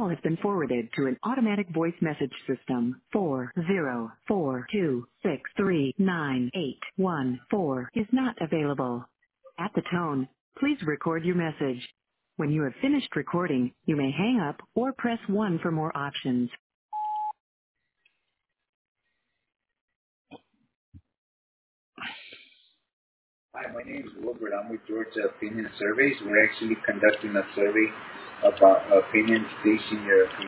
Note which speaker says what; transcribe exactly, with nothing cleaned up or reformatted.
Speaker 1: call has been forwarded to an automatic voice message system. four zero four two six three nine eight one four is not available. At the tone, please record your message. When you have finished recording, you may hang up or press one for more options.
Speaker 2: Hi, my name is Wilbert. I'm with Georgia Opinion Surveys. We're actually conducting a survey about opinions based in your